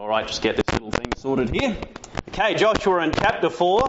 Alright, just get this little thing sorted here. Okay, Joshua in chapter 4.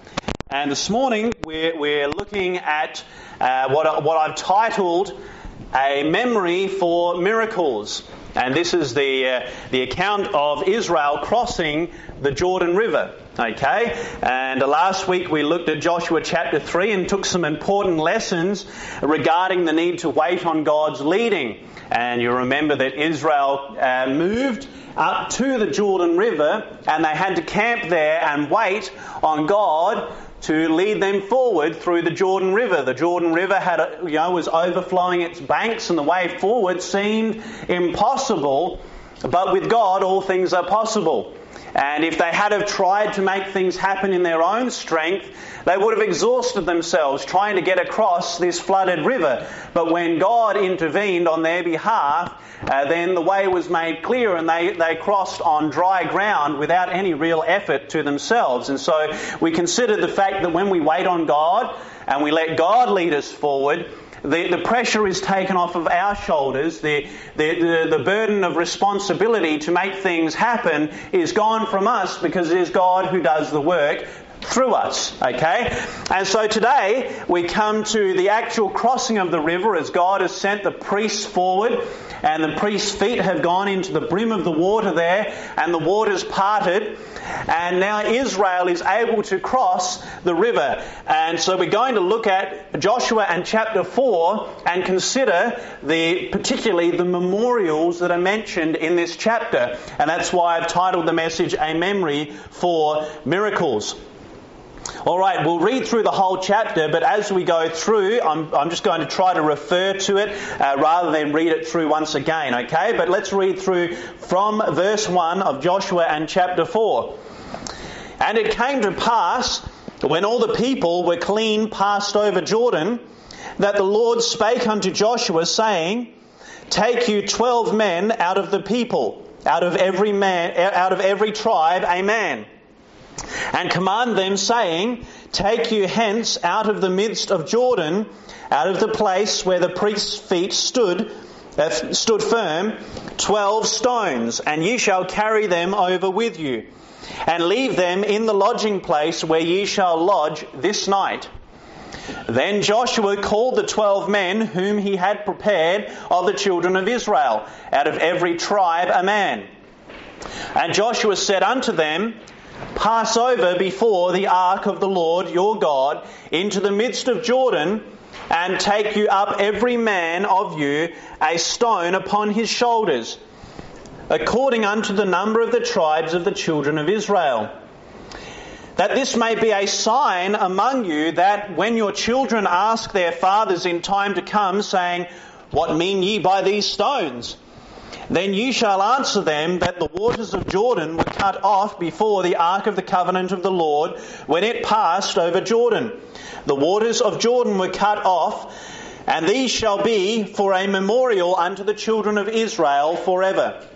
And this morning we're looking at what I've titled A Memory for Miracles. And this is the account of Israel crossing the Jordan River. Okay, and last week we looked at Joshua chapter 3 and took some important lessons regarding the need to wait on God's leading. And you remember that Israel moved up to the Jordan River and they had to camp there and wait on God to lead them forward through the Jordan River. The Jordan River was overflowing its banks, and the way forward seemed impossible, but with God all things are possible. And if they had have tried to make things happen in their own strength, they would have exhausted themselves trying to get across this flooded river. But when God intervened on their behalf, then the way was made clear and they crossed on dry ground without any real effort to themselves. And so we consider the fact that when we wait on God and we let God lead us forward, the pressure is taken off of our shoulders. The burden of responsibility to make things happen is gone from us because it is God who does the work through us. Okay? And so today we come to the actual crossing of the river as God has sent the priests forward, and the priests' feet have gone into the brim of the water there, and the water's parted, and now Israel is able to cross the river. And so we're going to look at Joshua and chapter 4 and consider particularly the memorials that are mentioned in this chapter. And that's why I've titled the message A Memory for Miracles. All right, we'll read through the whole chapter, but as we go through, I'm just going to try to refer to it rather than read it through once again, okay? But let's read through from verse 1 of Joshua and chapter 4. And it came to pass, when all the people were clean passed over Jordan, that the Lord spake unto Joshua, saying, Take you 12 men out of the people, out of every tribe a man. And command them, saying, Take you hence out of the midst of Jordan, out of the place where the priest's feet stood firm, 12 stones, and ye shall carry them over with you, and leave them in the lodging place where ye shall lodge this night. Then Joshua called the 12 men whom he had prepared of the children of Israel, out of every tribe a man. And Joshua said unto them, Pass over before the ark of the Lord your God into the midst of Jordan, and take you up every man of you a stone upon his shoulders, according unto the number of the tribes of the children of Israel. That this may be a sign among you, that when your children ask their fathers in time to come, saying, What mean ye by these stones? Then you shall answer them that the waters of Jordan were cut off before the ark of the covenant of the Lord when it passed over Jordan. The waters of Jordan were cut off, and these shall be for a memorial unto the children of Israel forever.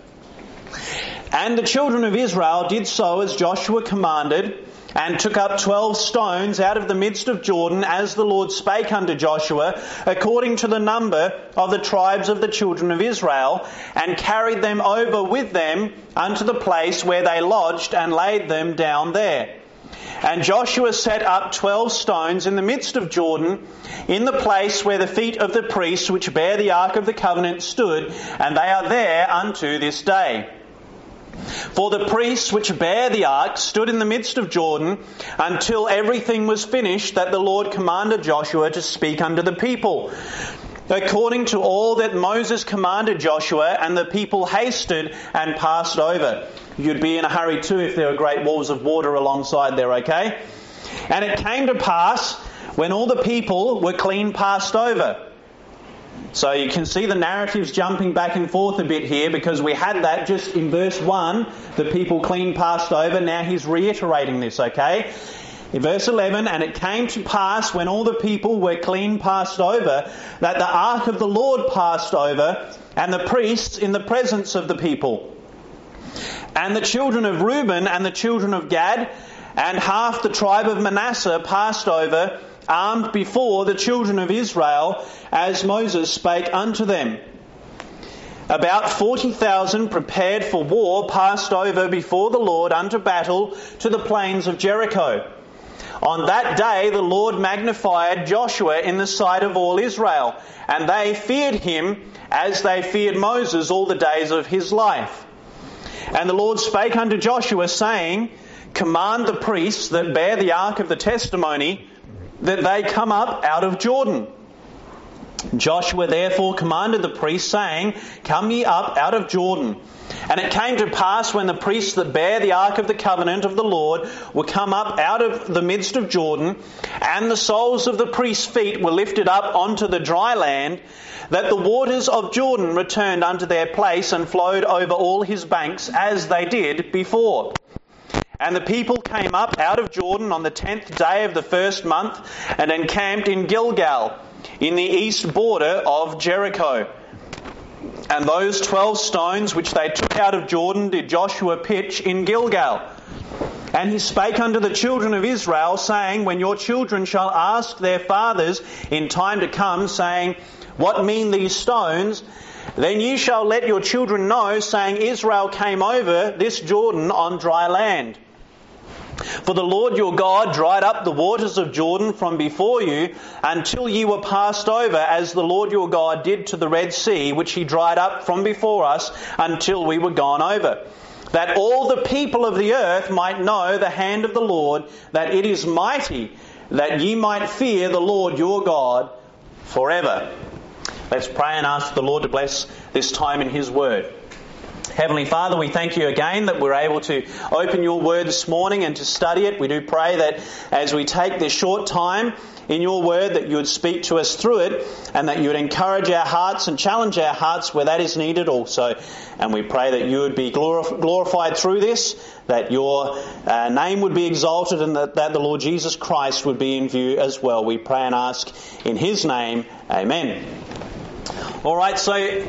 And the children of Israel did so as Joshua commanded, and took up 12 stones out of the midst of Jordan, as the Lord spake unto Joshua, according to the number of the tribes of the children of Israel, and carried them over with them unto the place where they lodged, and laid them down there. And Joshua set up 12 stones in the midst of Jordan, in the place where the feet of the priests which bear the ark of the covenant stood, and they are there unto this day. For the priests which bear the ark stood in the midst of Jordan until everything was finished that the Lord commanded Joshua to speak unto the people, according to all that Moses commanded Joshua, and the people hasted and passed over. You'd be in a hurry too if there were great walls of water alongside there, okay? And it came to pass, when all the people were clean passed over. So you can see the narratives jumping back and forth a bit here, because we had that just in verse 1, the people clean passed over. Now he's reiterating this, okay? In verse 11, and it came to pass when all the people were clean passed over, that the ark of the Lord passed over, and the priests in the presence of the people. And the children of Reuben and the children of Gad and half the tribe of Manasseh passed over, armed before the children of Israel, as Moses spake unto them. about 40,000 prepared for war passed over before the Lord unto battle to the plains of Jericho. On that day the Lord magnified Joshua in the sight of all Israel, and they feared him as they feared Moses all the days of his life. And the Lord spake unto Joshua, saying, Command the priests that bear the ark of the testimony, that they come up out of Jordan. Joshua therefore commanded the priests, saying, Come ye up out of Jordan. And it came to pass, when the priests that bear the ark of the covenant of the Lord were come up out of the midst of Jordan, and the soles of the priests' feet were lifted up onto the dry land, that the waters of Jordan returned unto their place and flowed over all his banks as they did before. And the people came up out of Jordan on the 10th day of the first month, and encamped in Gilgal, in the east border of Jericho. And those 12 stones which they took out of Jordan did Joshua pitch in Gilgal. And he spake unto the children of Israel, saying, When your children shall ask their fathers in time to come, saying, What mean these stones? Then ye shall let your children know, saying, Israel came over this Jordan on dry land. For the Lord your God dried up the waters of Jordan from before you, until ye were passed over, as the Lord your God did to the Red Sea, which he dried up from before us, until we were gone over. That all the people of the earth might know the hand of the Lord, that it is mighty, that ye might fear the Lord your God forever. Let's pray and ask the Lord to bless this time in his word. Heavenly Father, we thank you again that we're able to open your word this morning and to study it. We do pray that as we take this short time in your word, that you would speak to us through it, and that you would encourage our hearts and challenge our hearts where that is needed also. And we pray that you would be glorified through this, that your name would be exalted, and that the Lord Jesus Christ would be in view as well. We pray and ask in his name. Amen. All right, so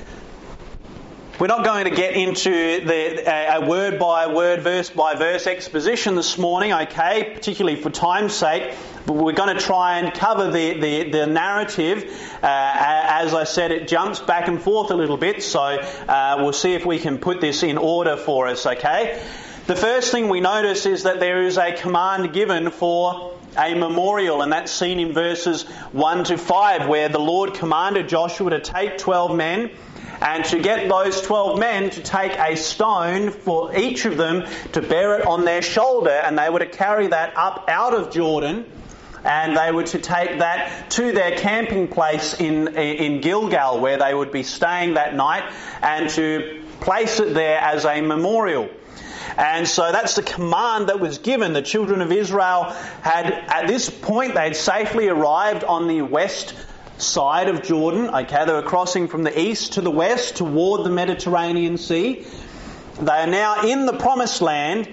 we're not going to get into a word-by-word, verse-by-verse exposition this morning, okay, particularly for time's sake, but we're going to try and cover the narrative. As I said, it jumps back and forth a little bit, so we'll see if we can put this in order for us, okay? The first thing we notice is that there is a command given for a memorial, and that's seen in verses 1 to 5, where the Lord commanded Joshua to take 12 men, and to get those 12 men to take a stone for each of them to bear it on their shoulder, and they were to carry that up out of Jordan, and they were to take that to their camping place in Gilgal, where they would be staying that night, and to place it there as a memorial. And so that's the command that was given. The children of Israel had, at this point, they had safely arrived on the west side of Jordan. Okay, they were crossing from the east to the west toward the Mediterranean Sea. They are now in the Promised Land,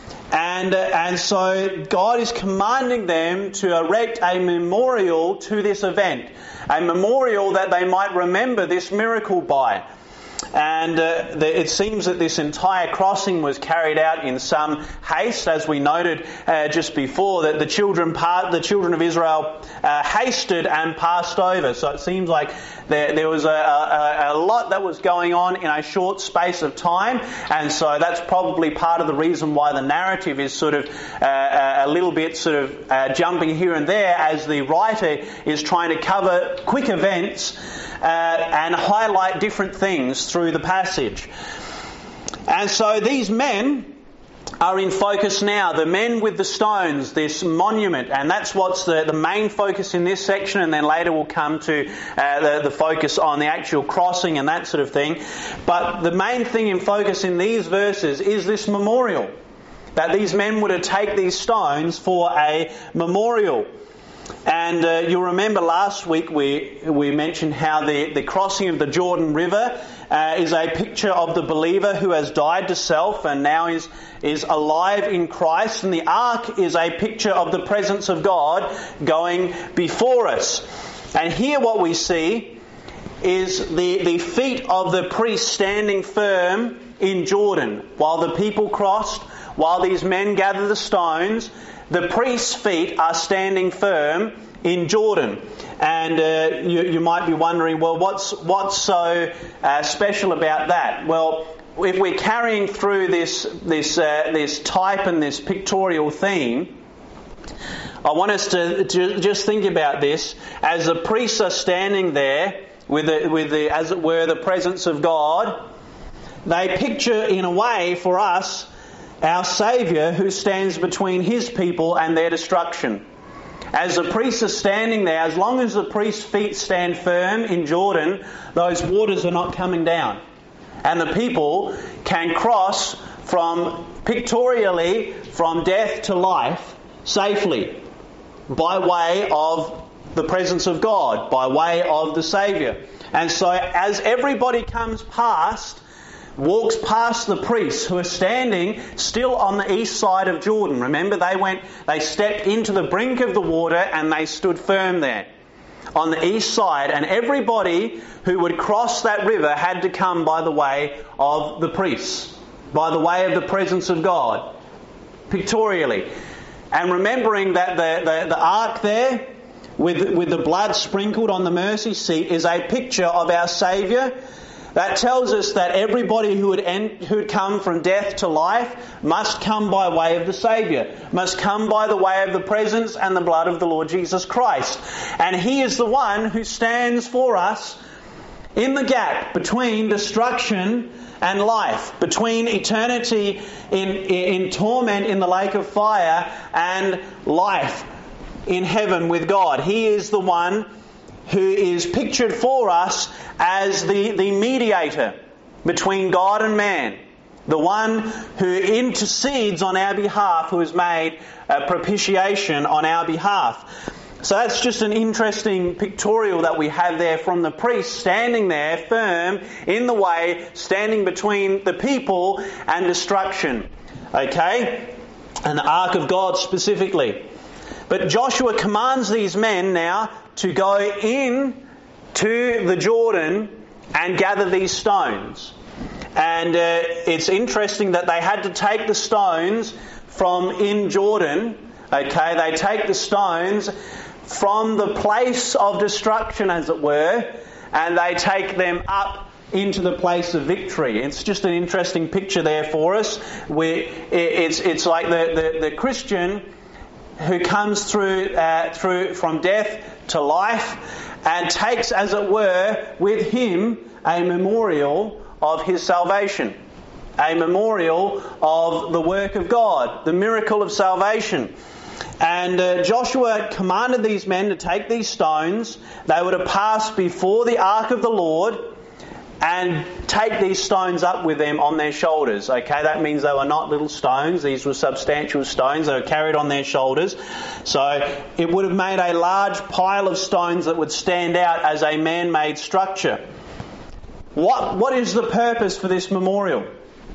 and so God is commanding them to erect a memorial to this event, a memorial that they might remember this miracle by. And it seems that this entire crossing was carried out in some haste, as we noted just before, that the children of Israel hasted and passed over. So it seems like there was a lot that was going on in a short space of time, and so that's probably part of the reason why the narrative is sort of a little bit sort of jumping here and there, as the writer is trying to cover quick events and highlight different things through the passage. And so these men are in focus now, the men with the stones, this monument, and that's what's the main focus in this section, and then later we'll come to the focus on the actual crossing and that sort of thing. But the main thing in focus in these verses is this memorial, that these men were to take these stones for a memorial. And you'll remember last week we mentioned how the crossing of the Jordan River is a picture of the believer who has died to self and now is alive in Christ. And the ark is a picture of the presence of God going before us. And here what we see is the feet of the priests standing firm in Jordan. While the people crossed, while these men gathered the stones, the priests' feet are standing firm in Jordan. And you might be wondering, well, what's so special about that? Well, if we're carrying through this type and this pictorial theme, I want us to just think about this. As the priests are standing there with the as it were, the presence of God, they picture in a way for us our Saviour who stands between His people and their destruction. As the priests are standing there, as long as the priest's feet stand firm in Jordan, those waters are not coming down. And the people can cross pictorially from death to life safely by way of the presence of God, by way of the Saviour. And so as everybody walks past the priests who are standing still on the east side of Jordan. Remember, they stepped into the brink of the water and they stood firm there on the east side, and everybody who would cross that river had to come by the way of the priests, by the way of the presence of God, pictorially. And remembering that the ark there, with the blood sprinkled on the mercy seat, is a picture of our Saviour. That tells us that everybody who'd come from death to life must come by way of the Saviour, must come by the way of the presence and the blood of the Lord Jesus Christ. And He is the one who stands for us in the gap between destruction and life, between eternity in torment in the lake of fire and life in heaven with God. He is the one who is pictured for us as the mediator between God and man, the one who intercedes on our behalf, who has made a propitiation on our behalf. So that's just an interesting pictorial that we have there from the priest standing there firm in the way, standing between the people and destruction. Okay? And the ark of God specifically. But Joshua commands these men now to go in to the Jordan and gather these stones. And it's interesting that they had to take the stones from in Jordan. Okay, they take the stones from the place of destruction, as it were, and they take them up into the place of victory. It's just an interesting picture there for us. It's like the Christian who comes through from death to life and takes, as it were, with him a memorial of his salvation, a memorial of the work of God, the miracle of salvation. And Joshua commanded these men to take these stones. They were to pass before the ark of the Lord and take these stones up with them on their shoulders. Okay, that means they were not little stones. These were substantial stones. They were carried on their shoulders. So it would have made a large pile of stones that would stand out as a man-made structure. What is the purpose for this memorial?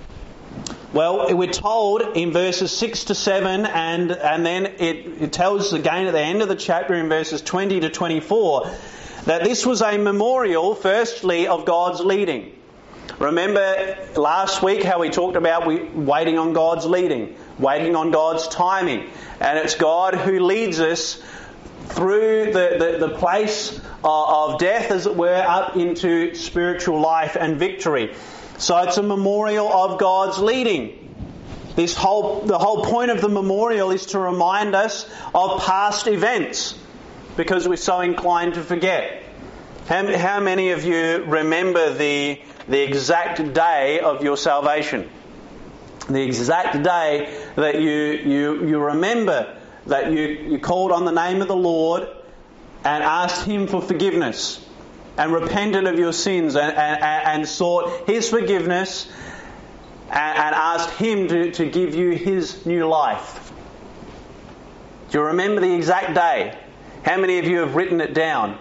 Well, we're told in verses 6 to 7 and then it tells us again at the end of the chapter in verses 20 to 24 that this was a memorial, firstly, of God's leading. Remember last week how we talked about waiting on God's leading, waiting on God's timing. And it's God who leads us through the place of death, as it were, up into spiritual life and victory. So it's a memorial of God's leading. The whole point of the memorial is to remind us of past events, because we're so inclined to forget. How many of you remember the exact day of your salvation? The exact day that you remember that you called on the name of the Lord and asked Him for forgiveness and repented of your sins and sought His forgiveness and asked Him to give you His new life. Do you remember the exact day? How many of you have written it down?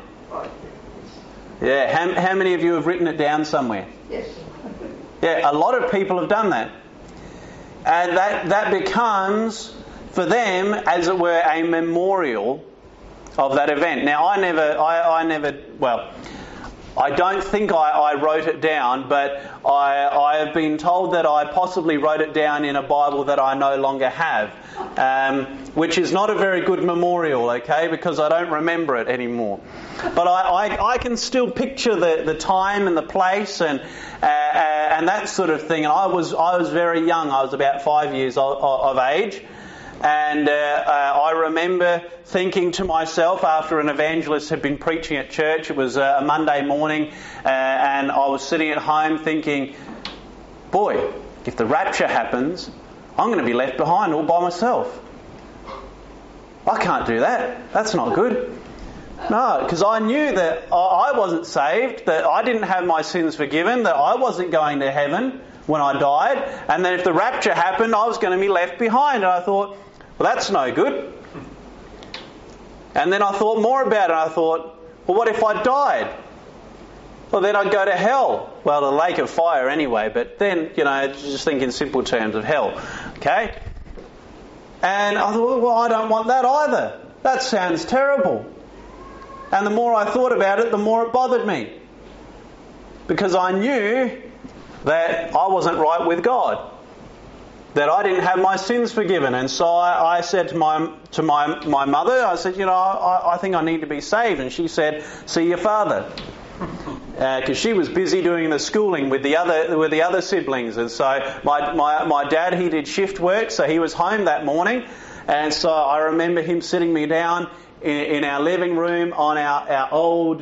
Yeah, how many of you have written it down somewhere? Yes. Yeah, a lot of people have done that. And that becomes, for them, as it were, a memorial of that event. Now, I don't think I wrote it down, but I have been told that I possibly wrote it down in a Bible that I no longer have, which is not a very good memorial, okay, because I don't remember it anymore. But I can still picture the time and the place and that sort of thing. And I was very young. I was about 5 years of age. And I remember thinking to myself after an evangelist had been preaching at church, it was a Monday morning, and I was sitting at home thinking, boy, if the rapture happens, I'm going to be left behind all by myself. I can't do that. That's not good. No, because I knew that I wasn't saved, that I didn't have my sins forgiven, that I wasn't going to heaven when I died, and then if the rapture happened, I was going to be left behind. And I thought, well, that's no good. And then I thought more about it. I thought, well, what if I died? Well, then I'd go to hell. Well, the lake of fire anyway, but then, just think in simple terms of hell. Okay? And I thought, well, I don't want that either. That sounds terrible. And the more I thought about it, the more it bothered me. Because I knew that I wasn't right with God. That I didn't have my sins forgiven. And so I said to my mother, I said, I think I need to be saved. And she said, see your father. Because she was busy doing the schooling with the other siblings. And so my dad, he did shift work, so he was home that morning. And so I remember him sitting me down in our living room on our old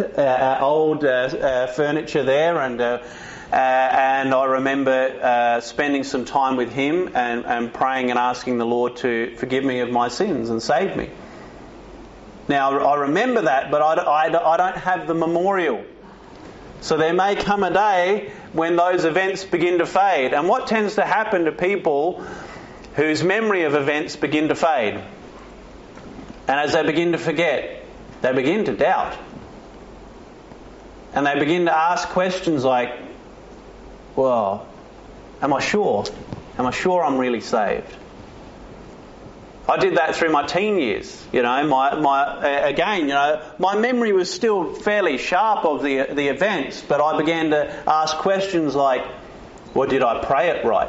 furniture there, and I remember spending some time with him and praying and asking the Lord to forgive me of my sins and save me. Now, I remember that, but I don't have the memorial. So there may come a day when those events begin to fade. And what tends to happen to people whose memory of events begin to fade? And as they begin to forget, they begin to doubt. And they begin to ask questions like, well, am I sure? Am I sure I'm really saved? I did that through my teen years. My memory was still fairly sharp of the events, but I began to ask questions like, well, did I pray it right?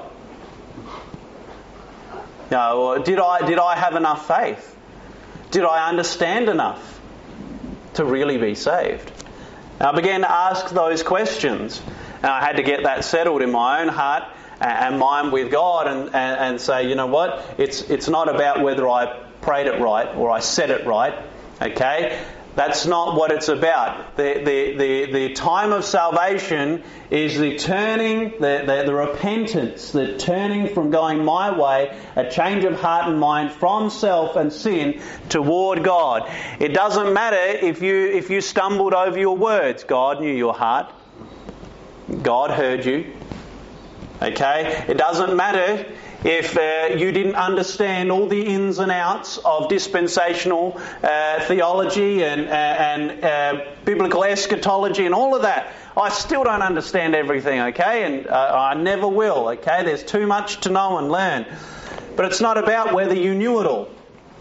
Or did I have enough faith? Did I understand enough to really be saved? And I began to ask those questions. And I had to get that settled in my own heart and mind with God and say, you know what? It's not about whether I prayed it right or I said it right. Okay? That's not what it's about. The time of salvation is the turning, the repentance, the turning from going my way, a change of heart and mind from self and sin toward God. It doesn't matter if you stumbled over your words. God knew your heart. God heard you. Okay? It doesn't matter if you didn't understand all the ins and outs of dispensational theology and biblical eschatology and all of that. I still don't understand everything, okay? And I never will, okay? There's too much to know and learn. But it's not about whether you knew it all.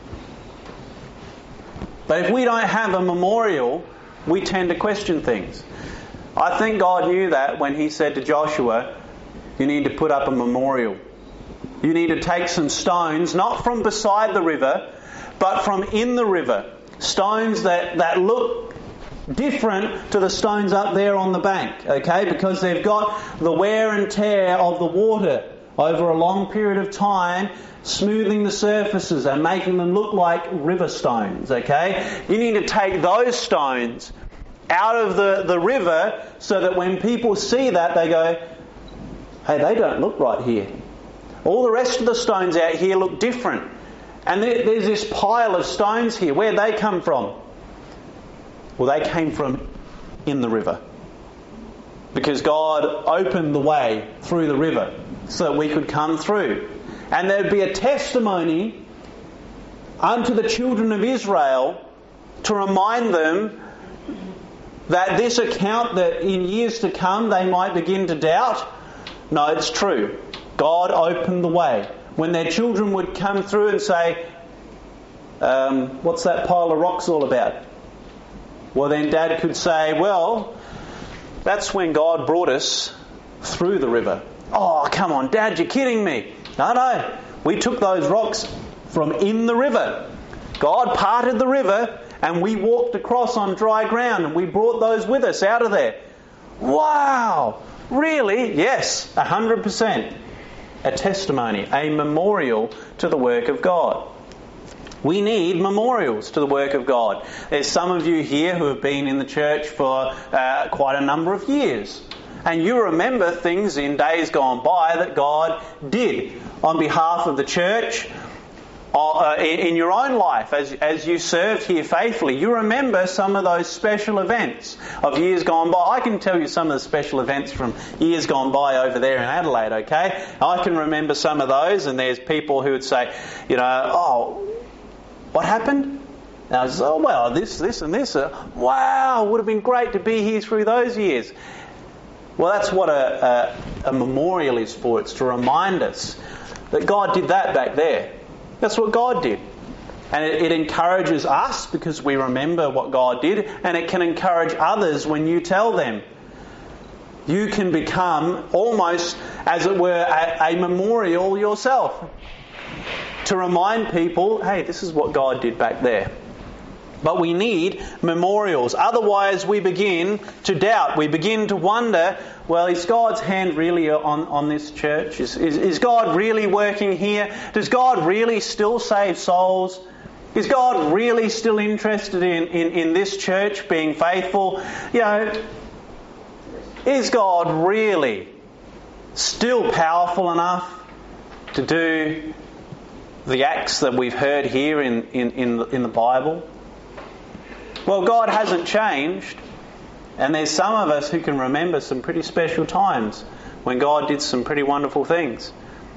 But if we don't have a memorial, we tend to question things. I think God knew that when He said to Joshua, you need to put up a memorial. You need to take some stones, not from beside the river, but from in the river. Stones that look different to the stones up there on the bank, okay? Because they've got the wear and tear of the water over a long period of time, smoothing the surfaces and making them look like river stones, okay? You need to take those stones out of the river so that when people see that, they go, hey, they don't look right here. All the rest of the stones out here look different. And there's this pile of stones here. Where'd they come from? Well, they came from in the river. Because God opened the way through the river so that we could come through. And there'd be a testimony unto the children of Israel to remind them that this account that in years to come they might begin to doubt. No, it's true. God opened the way. When their children would come through and say, what's that pile of rocks all about? Well, then Dad could say, well, That's when God brought us through the river. Oh, come on, Dad, you're kidding me. No. We took those rocks from in the river. God parted the river and we walked across on dry ground and we brought those with us out of there. Wow! Really? Yes, 100%. A testimony, a memorial to the work of God. We need memorials to the work of God. There's some of you here who have been in the church for quite a number of years. And you remember things in days gone by that God did on behalf of the church, in your own life as you served here faithfully. You remember some of those special events of years gone by. I can tell you some of the special events from years gone by over there in Adelaide, okay? I can remember some of those, and there's people who would say, oh, what happened? And I was, oh, well, this and this. Wow, would have been great to be here through those years. Well, that's what a memorial is for. It's to remind us that God did that back there. That's what God did. And it encourages us because we remember what God did, and it can encourage others when you tell them. You can become almost, as it were, a memorial yourself to remind people, hey, this is what God did back there. But we need memorials. Otherwise we begin to doubt. We begin to wonder, well, is God's hand really on this church? Is God really working here? Does God really still save souls? Is God really still interested in this church being faithful? Is God really still powerful enough to do the acts that we've heard here in the Bible? Well, God hasn't changed, and there's some of us who can remember some pretty special times when God did some pretty wonderful things.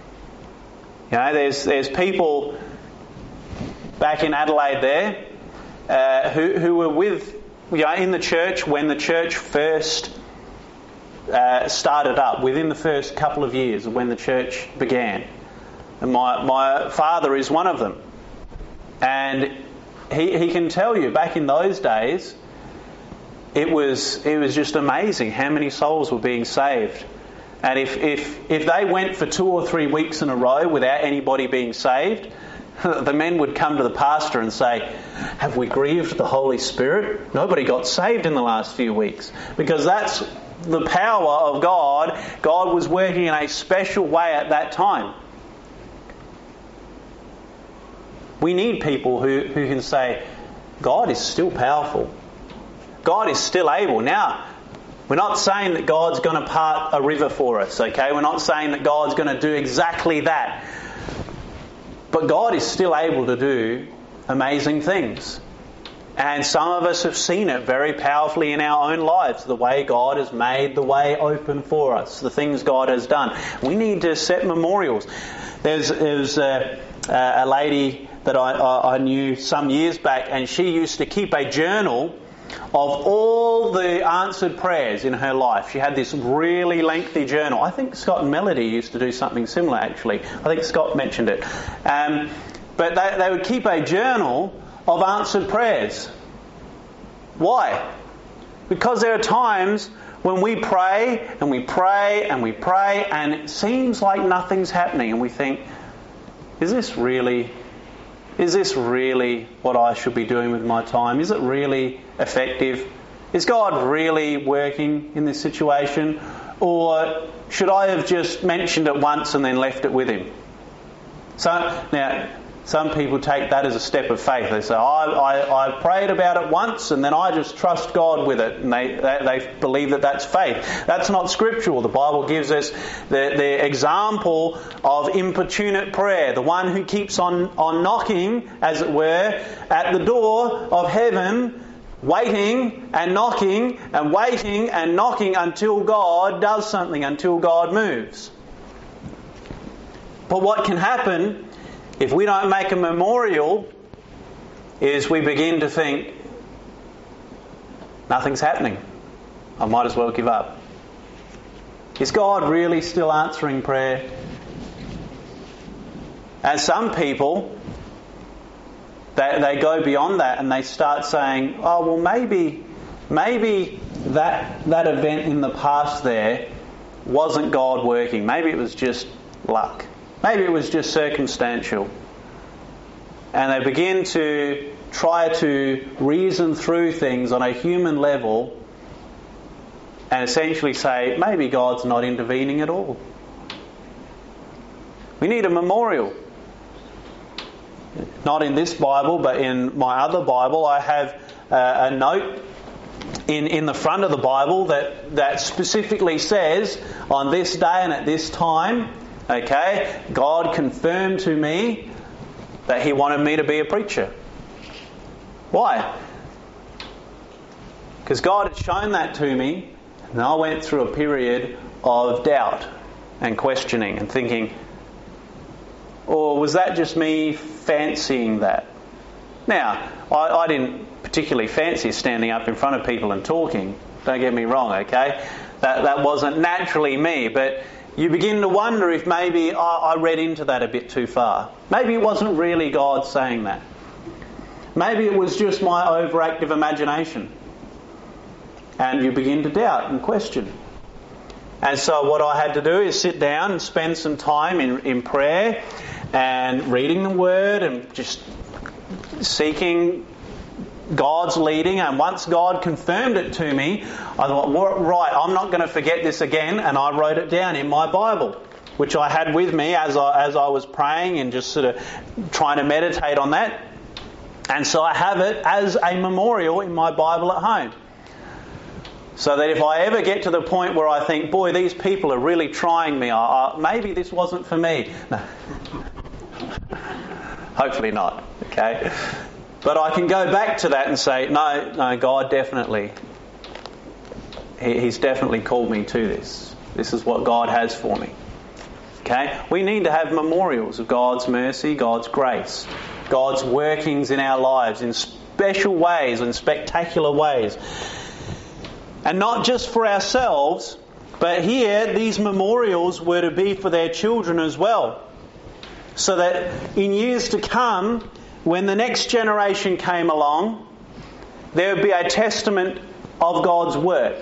There's people back in Adelaide there who were with in the church when the church first started up, within the first couple of years of when the church began. And my father is one of them, and he can tell you, back in those days, it was just amazing how many souls were being saved. And if they went for 2 or 3 weeks in a row without anybody being saved, the men would come to the pastor and say, have we grieved the Holy Spirit? Nobody got saved in the last few weeks. Because that's the power of God. God was working in a special way at that time. We need people who can say, God is still powerful. God is still able. Now, we're not saying that God's going to part a river for us, okay? We're not saying that God's going to do exactly that. But God is still able to do amazing things. And some of us have seen it very powerfully in our own lives, the way God has made the way open for us, the things God has done. We need to set memorials. There's a lady that I knew some years back, and she used to keep a journal of all the answered prayers in her life. She had this really lengthy journal. I think Scott and Melody used to do something similar, actually. I think Scott mentioned it. But they would keep a journal of answered prayers. Why? Because there are times when we pray and we pray and we pray and it seems like nothing's happening, and we think, is this really what I should be doing with my time? Is it really effective? Is God really working in this situation? Or should I have just mentioned it once and then left it with Him? Now, some people take that as a step of faith. They say, I prayed about it once and then I just trust God with it. And they believe that that's faith. That's not scriptural. The Bible gives us the example of importunate prayer. The one who keeps on knocking, as it were, at the door of heaven, waiting and knocking and waiting and knocking until God does something, until God moves. But what can happen if we don't make a memorial is we begin to think, nothing's happening. I might as well give up. Is God really still answering prayer? And some people, they go beyond that and they start saying, oh, well, maybe that event in the past there wasn't God working. Maybe it was just luck. Maybe it was just circumstantial. And they begin to try to reason through things on a human level and essentially say, maybe God's not intervening at all. We need a memorial. Not in this Bible, but in my other Bible, I have a note in the front of the Bible that specifically says, on this day and at this time, okay, God confirmed to me that He wanted me to be a preacher. Why? Because God had shown that to me, and I went through a period of doubt and questioning and thinking, or was that just me fancying that? Now, I didn't particularly fancy standing up in front of people and talking. Don't get me wrong, okay? That wasn't naturally me, but you begin to wonder if maybe I read into that a bit too far. Maybe it wasn't really God saying that. Maybe it was just my overactive imagination. And you begin to doubt and question. And so what I had to do is sit down and spend some time in prayer and reading the Word and just seeking God's leading. And once God confirmed it to me, I thought, right, I'm not going to forget this again. And I wrote it down in my Bible, which I had with me as I was praying and just sort of trying to meditate on that. And so I have it as a memorial in my Bible at home. So that if I ever get to the point where I think, boy, these people are really trying me, maybe this wasn't for me. No. Hopefully not, okay? But I can go back to that and say, no, God definitely, He's definitely called me to this. This is what God has for me. Okay? We need to have memorials of God's mercy, God's grace, God's workings in our lives in special ways and spectacular ways. And not just for ourselves, but here these memorials were to be for their children as well. So that in years to come, when the next generation came along, there would be a testament of God's work.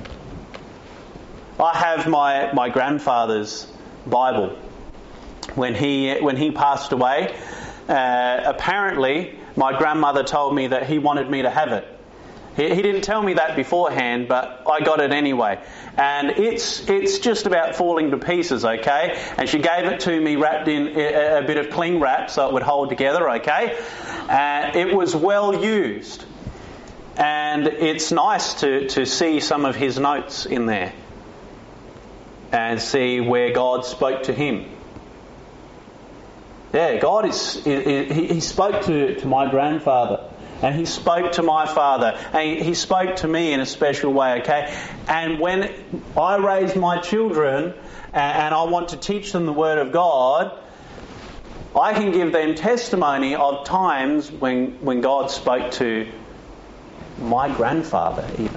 I have my grandfather's Bible. When he passed away, apparently my grandmother told me that he wanted me to have it. He didn't tell me that beforehand, but I got it anyway. And it's just about falling to pieces, okay? And she gave it to me wrapped in a bit of cling wrap so it would hold together, okay? It was well used. And it's nice to see some of his notes in there and see where God spoke to him. Yeah, God He spoke to my grandfather. And He spoke to my father. And He spoke to me in a special way, okay? And when I raise my children and I want to teach them the Word of God, I can give them testimony of times when God spoke to my grandfather even.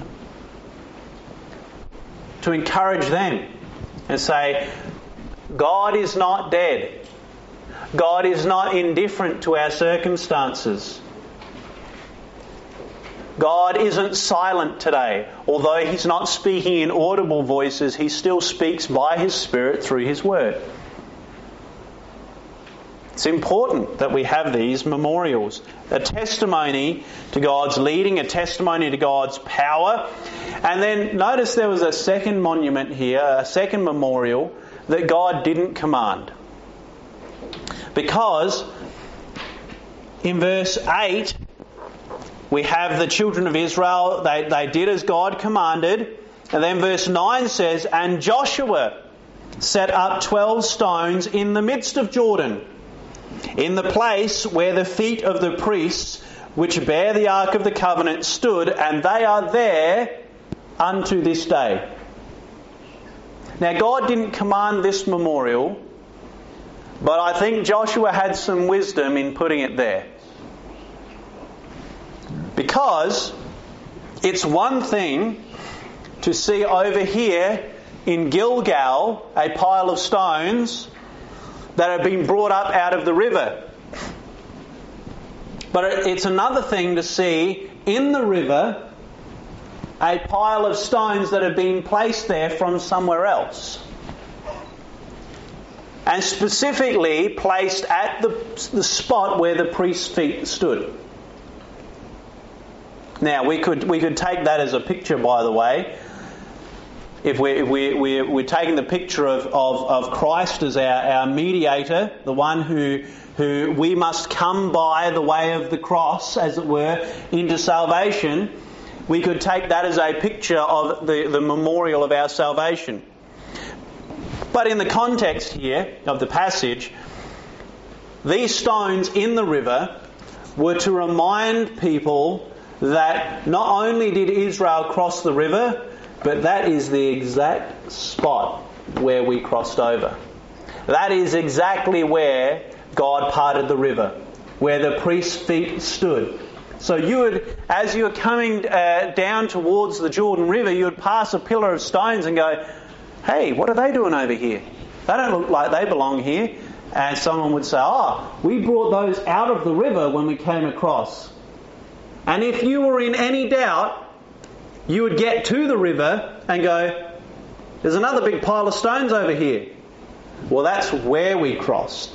To encourage them and say, God is not dead. God is not indifferent to our circumstances. God isn't silent today. Although He's not speaking in audible voices, He still speaks by His Spirit through His Word. It's important that we have these memorials. A testimony to God's leading, a testimony to God's power. And then notice there was a second monument here, a second memorial that God didn't command. Because in verse 8, we have the children of Israel, they did as God commanded. And then verse 9 says, and Joshua set up 12 stones in the midst of Jordan, in the place where the feet of the priests which bear the ark of the covenant stood, and they are there unto this day. Now God didn't command this memorial, but I think Joshua had some wisdom in putting it there. Because it's one thing to see over here in Gilgal a pile of stones that have been brought up out of the river. But it's another thing to see in the river a pile of stones that had been placed there from somewhere else. And specifically placed at the spot where the priest's feet stood. Now, we could take that as a picture, by the way. If we're taking the picture of Christ as our mediator, the one who we must come by the way of the cross, as it were, into salvation, we could take that as a picture of the memorial of our salvation. But in the context here of the passage, these stones in the river were to remind people that not only did Israel cross the river, but that is the exact spot where we crossed over. That is exactly where God parted the river, where the priest's feet stood. So you would, as you were coming down towards the Jordan River, you would pass a pillar of stones and go, "Hey, what are they doing over here? They don't look like they belong here." And someone would say, "We brought those out of the river when we came across." And if you were in any doubt, you would get to the river and go, "There's another big pile of stones over here." Well, that's where we crossed.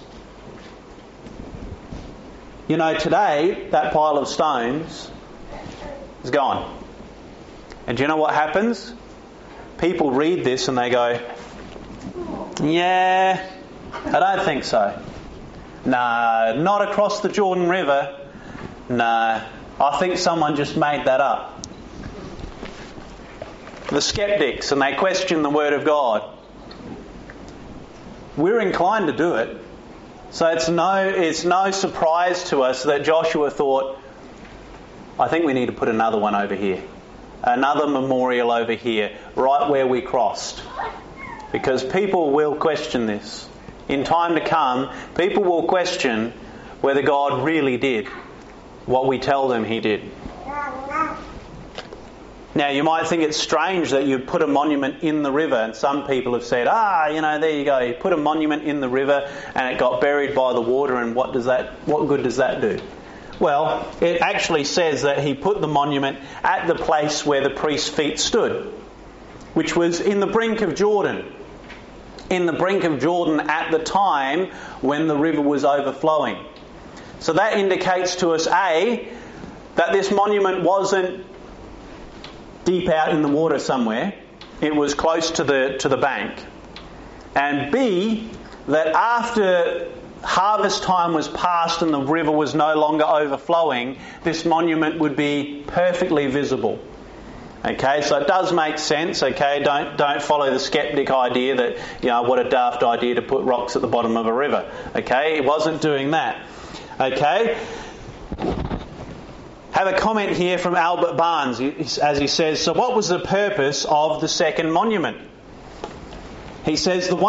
You know, today, that pile of stones is gone. And do you know what happens? People read this and they go, "Yeah, I don't think so. No, not across the Jordan River. No, I think someone just made that up." The skeptics, and they question the Word of God. We're inclined to do it. So it's no surprise to us that Joshua thought, "I think we need to put another one over here. Another memorial over here, right where we crossed." Because people will question this. In time to come, people will question whether God really did what we tell them He did. Now, you might think it's strange that you put a monument in the river, and some people have said, there you go, you put a monument in the river and it got buried by the water, and what good does that do? Well, it actually says that he put the monument at the place where the priest's feet stood, which was in the brink of Jordan. In the brink of Jordan at the time when the river was overflowing. So that indicates to us, A, that this monument wasn't deep out in the water somewhere. It was close to the bank. And B, that after harvest time was past and the river was no longer overflowing, this monument would be perfectly visible. Okay, so it does make sense. Okay, don't follow the skeptic idea that, what a daft idea to put rocks at the bottom of a river. Okay, it wasn't doing that. Okay. Have a comment here from Albert Barnes as he says, "So what was the purpose of the second monument?" He says, the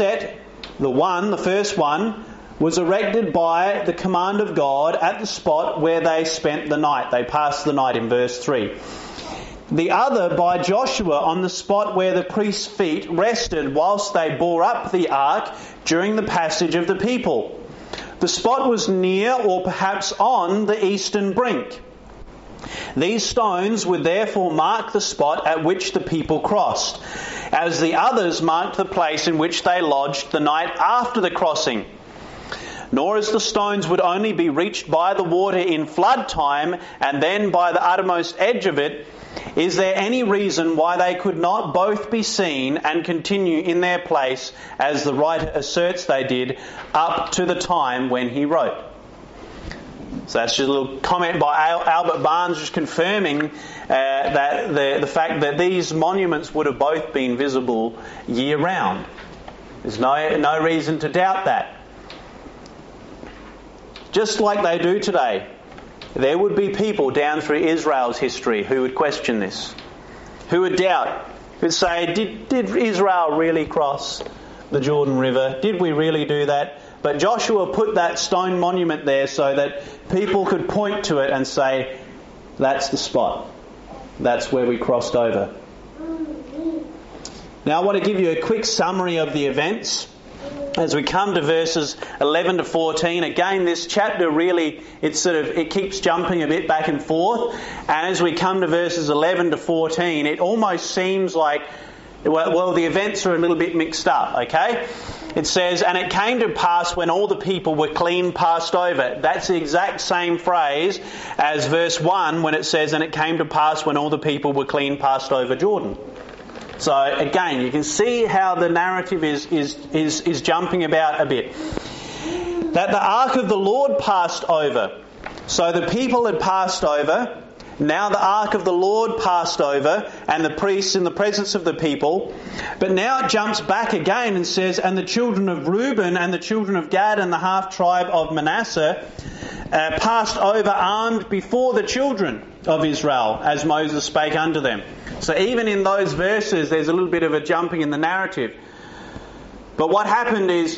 first one, was erected by the command of God at the spot where they spent the night. They passed the night in verse 3. The other by Joshua on the spot where the priest's feet rested whilst they bore up the ark during the passage of the people. The spot was near or perhaps on the eastern brink. These stones would therefore mark the spot at which the people crossed, as the others marked the place in which they lodged the night after the crossing. Nor as the stones would only be reached by the water in flood time and then by the uttermost edge of it, is there any reason why they could not both be seen and continue in their place, as the writer asserts they did, up to the time when he wrote? So that's just a little comment by Albert Barnes, just confirming that the fact that these monuments would have both been visible year round. There's no reason to doubt that. Just like they do today, there would be people down through Israel's history who would question this, who would doubt, who would say, did Israel really cross the Jordan River? Did we really do that? But Joshua put that stone monument there so that people could point to it and say, that's the spot. That's where we crossed over. Now I want to give you a quick summary of the events as we come to verses 11 to 14, again this chapter really, it keeps jumping a bit back and forth. And as we come to verses 11 to 14, it almost seems like, well, the events are a little bit mixed up, okay? It says, and it came to pass when all the people were clean passed over. That's the exact same phrase as verse 1 when it says, and it came to pass when all the people were clean passed over Jordan. So again, you can see how the narrative is jumping about a bit. That the ark of the Lord passed over. So the people had passed over. Now the ark of the Lord passed over, and the priests in the presence of the people. But now it jumps back again and says, and the children of Reuben and the children of Gad and the half tribe of Manasseh passed over armed before the children of Israel, as Moses spake unto them. So even in those verses, there's a little bit of a jumping in the narrative. But what happened is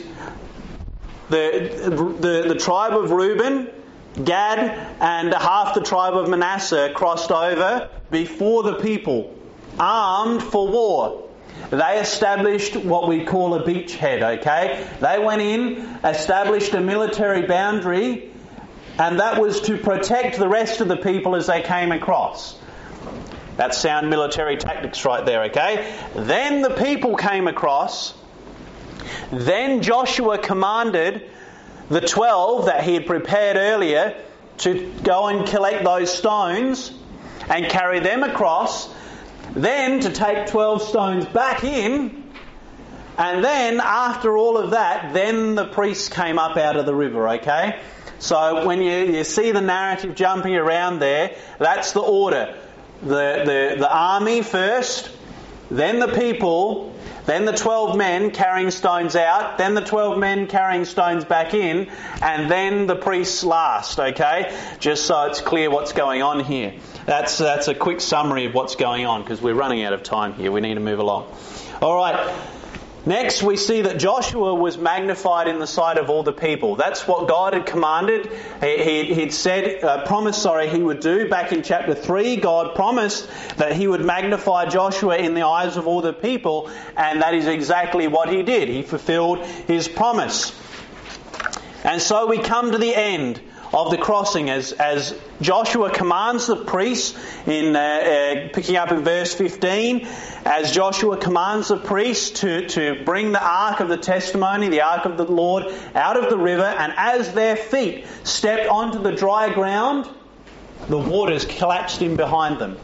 the tribe of Reuben, Gad and half the tribe of Manasseh crossed over before the people, armed for war. They established what we call a beachhead, okay? They went in, established a military boundary, and that was to protect the rest of the people as they came across. That's sound military tactics right there, okay? Then the people came across. Then Joshua commanded the 12 that he had prepared earlier to go and collect those stones and carry them across, then to take 12 stones back in, and then after all of that, then the priests came up out of the river, okay? So when you see the narrative jumping around there, that's the order. The army first, then the people, then the 12 men carrying stones out, then the 12 men carrying stones back in, and then the priests last, okay? Just so it's clear what's going on here. That's a quick summary of what's going on, because we're running out of time here. We need to move along. All right. Next, we see that Joshua was magnified in the sight of all the people. That's what God had commanded. He'd promised he would do. Back in chapter 3, God promised that he would magnify Joshua in the eyes of all the people, and that is exactly what he did. He fulfilled his promise. And so we come to the end of the crossing as Joshua commands the priests in picking up in verse 15, as Joshua commands the priests to bring the ark of the testimony, the ark of the Lord, out of the river, and as their feet stepped onto the dry ground, the waters collapsed in behind them.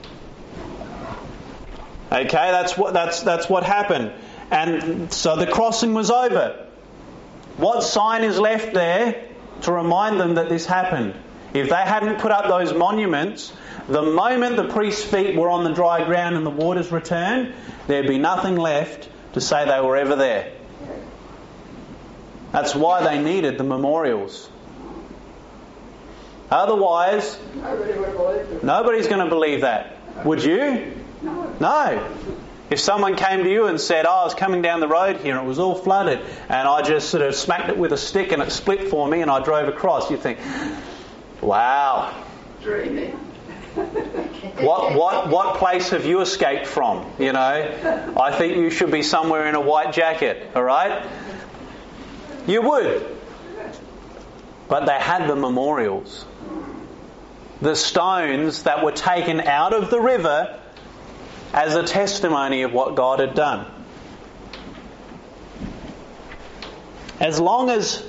Okay, that's what happened. And so the crossing was over. What sign is left there to remind them that this happened? If they hadn't put up those monuments, the moment the priest's feet were on the dry ground and the waters returned, there'd be nothing left to say they were ever there. That's why they needed the memorials. Otherwise, nobody's going to believe that. Would you? No. If someone came to you and said, I was coming down the road here and it was all flooded and I just sort of smacked it with a stick and it split for me and I drove across, you'd think, wow. Dreaming. What place have you escaped from? You know, I think you should be somewhere in a white jacket, all right? You would. But they had the memorials. The stones that were taken out of the river as a testimony of what God had done. As long as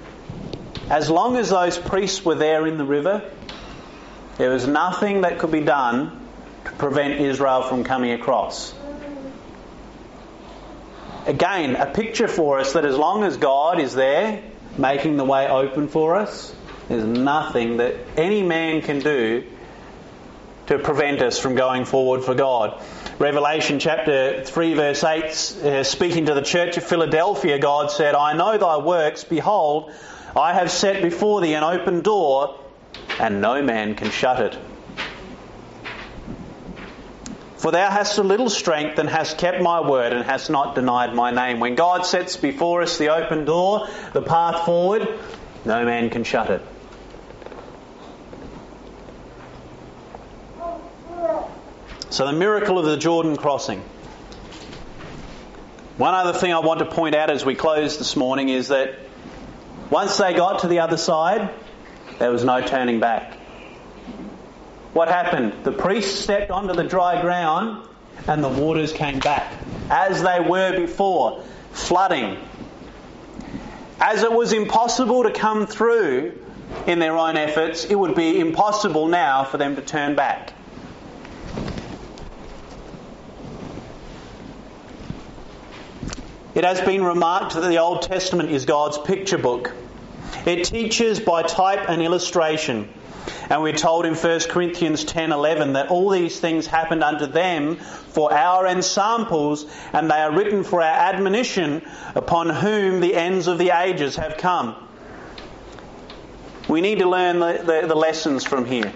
those priests were there in the river, there was nothing that could be done to prevent Israel from coming across. Again, a picture for us that as long as God is there, making the way open for us, there's nothing that any man can do to prevent us from going forward for God. Revelation chapter 3 verse 8, speaking to the church of Philadelphia, God said, I know thy works, behold, I have set before thee an open door, and no man can shut it. For thou hast a little strength, and hast kept my word, and hast not denied my name. When God sets before us the open door, the path forward, no man can shut it. So the miracle of the Jordan crossing. One other thing I want to point out as we close this morning is that once they got to the other side, there was no turning back. What happened? The priests stepped onto the dry ground and the waters came back as they were before, flooding. As it was impossible to come through in their own efforts, it would be impossible now for them to turn back. It has been remarked that the Old Testament is God's picture book. It teaches by type and illustration. And we're told in 1 Corinthians 10:11 that all these things happened unto them for our ensamples, and they are written for our admonition, upon whom the ends of the ages have come. We need to learn the lessons from here.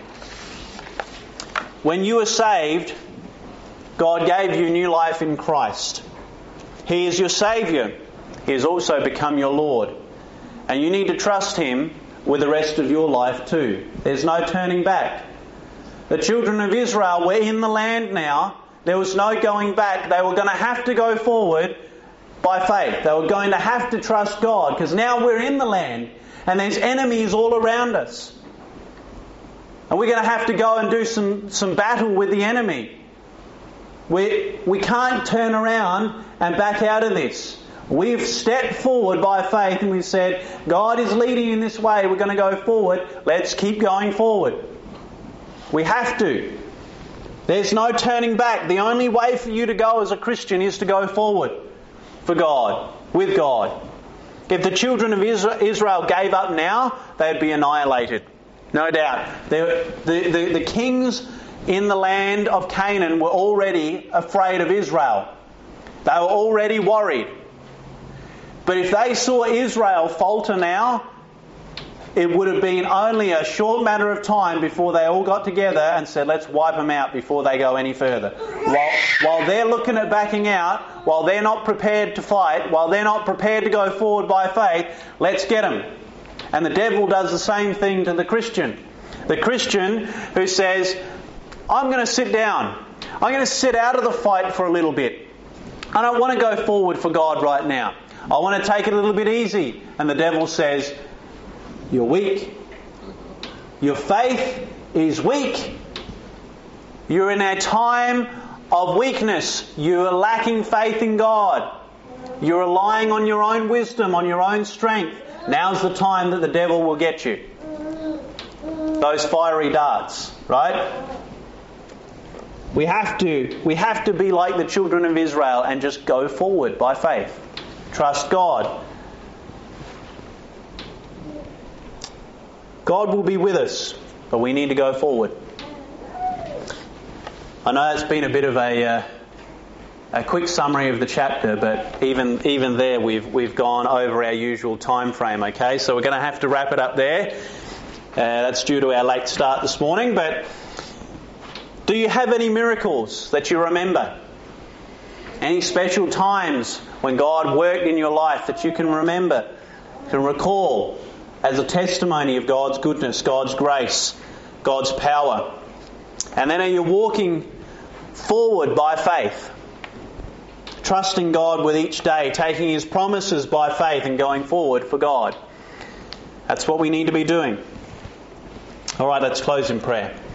When you were saved, God gave you new life in Christ. He is your Saviour. He has also become your Lord. And you need to trust Him with the rest of your life too. There's no turning back. The children of Israel were in the land now. There was no going back. They were going to have to go forward by faith. They were going to have to trust God, because now we're in the land and there's enemies all around us. And we're going to have to go and do some battle with the enemy. We can't turn around and back out of this. We've stepped forward by faith and we've said, God is leading in this way, we're going to go forward, let's keep going forward. We have to. There's no turning back. The only way for you to go as a Christian is to go forward for God, with God. If the children of Israel gave up now, they'd be annihilated. No doubt. The kings in the land of Canaan were already afraid of Israel. They were already worried. But if they saw Israel falter now, it would have been only a short matter of time before they all got together and said, let's wipe them out before they go any further. While they're looking at backing out, while they're not prepared to fight, while they're not prepared to go forward by faith, let's get them. And the devil does the same thing to the Christian. The Christian who says, I'm going to sit down. I'm going to sit out of the fight for a little bit. I don't want to go forward for God right now. I want to take it a little bit easy. And the devil says, you're weak. Your faith is weak. You're in a time of weakness. You are lacking faith in God. You're relying on your own wisdom, on your own strength. Now's the time that the devil will get you. Those fiery darts, right? We have to be like the children of Israel and just go forward by faith. Trust God. God will be with us, but we need to go forward. I know it's been a bit of a quick summary of the chapter, but even there we've gone over our usual time frame. Okay, so we're going to have to wrap it up there. That's due to our late start this morning. But do you have any miracles that you remember? Any special times when God worked in your life that you can remember, can recall as a testimony of God's goodness, God's grace, God's power? And then are you walking forward by faith, trusting God with each day, taking His promises by faith and going forward for God? That's what we need to be doing. All right, let's close in prayer.